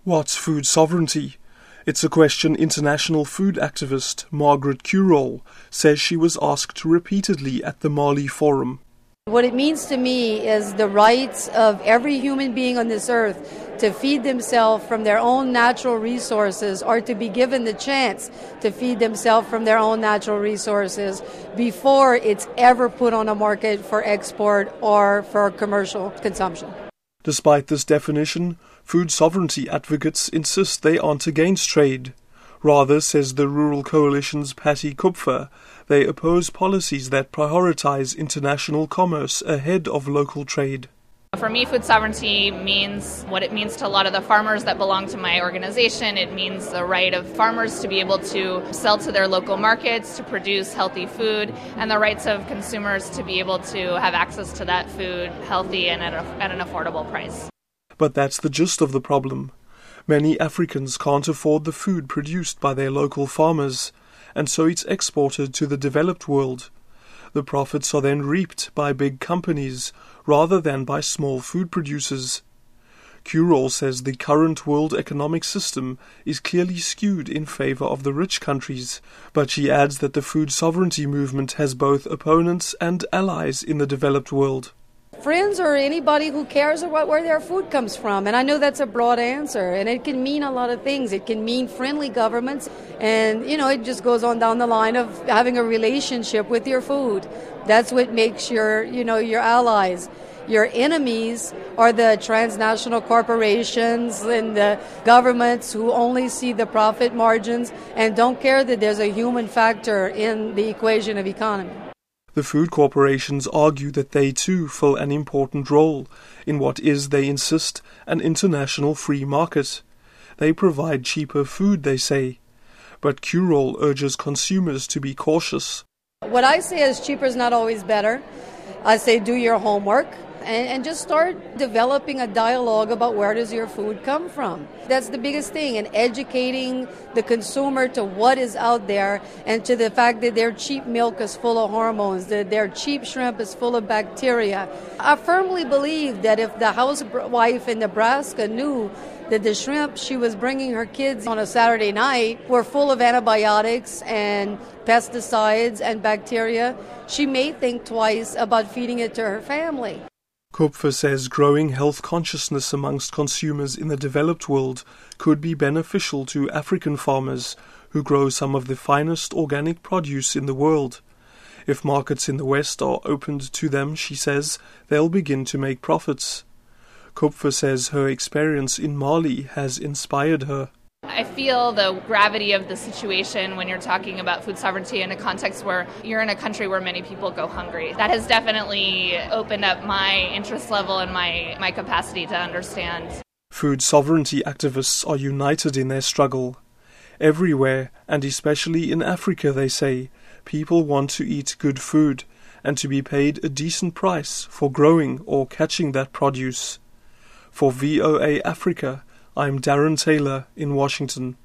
What's food sovereignty? It's a question international food activist Margaret Curall says she was asked repeatedly at the Mali Forum. What it means to me is the rights of every human being on this earth to feed themselves from their own natural resources, or to be given the chance to feed themselves from their own natural resources before it's ever put on a market for export or for commercial consumption. Despite this definition, food sovereignty advocates insist they aren't against trade. Rather, says the Rural Coalition's Patty Kupfer, they oppose policies that prioritize international commerce ahead of local trade. For me, food sovereignty means what it means to a lot of the farmers that belong to my organization. It means the right of farmers to be able to sell to their local markets, to produce healthy food, and the rights of consumers to be able to have access to that food healthy and at an affordable price. But that's the gist of the problem. Many Africans can't afford the food produced by their local farmers, and so it's exported to the developed world. The profits are then reaped by big companies rather than by small food producers. Curall says the current world economic system is clearly skewed in favor of the rich countries, but she adds that the food sovereignty movement has both opponents and allies in the developed world. Friends or anybody who cares about where their food comes from. And I know that's a broad answer, and it can mean a lot of things. It can mean friendly governments, and, it just goes on down the line of having a relationship with your food. That's what makes your allies. Your enemies are the transnational corporations and the governments who only see the profit margins and don't care that there's a human factor in the equation of economy. The food corporations argue that they too fill an important role in what is, they insist, an international free market. They provide cheaper food, they say. But Curall urges consumers to be cautious. What I say is cheaper is not always better. I say do your homework and just start developing a dialogue about where does your food come from. That's the biggest thing, and educating the consumer to what is out there and to the fact that their cheap milk is full of hormones, that their cheap shrimp is full of bacteria. I firmly believe that if the housewife in Nebraska knew that the shrimp she was bringing her kids on a Saturday night were full of antibiotics and pesticides and bacteria, she may think twice about feeding it to her family. Kupfer says growing health consciousness amongst consumers in the developed world could be beneficial to African farmers who grow some of the finest organic produce in the world. If markets in the West are opened to them, she says, they'll begin to make profits. Kupfer says her experience in Mali has inspired her. I feel the gravity of the situation when you're talking about food sovereignty in a context where you're in a country where many people go hungry. That has definitely opened up my interest level and my capacity to understand. Food sovereignty activists are united in their struggle. Everywhere, and especially in Africa, they say, people want to eat good food and to be paid a decent price for growing or catching that produce. For VOA Africa, I'm Darren Taylor in Washington.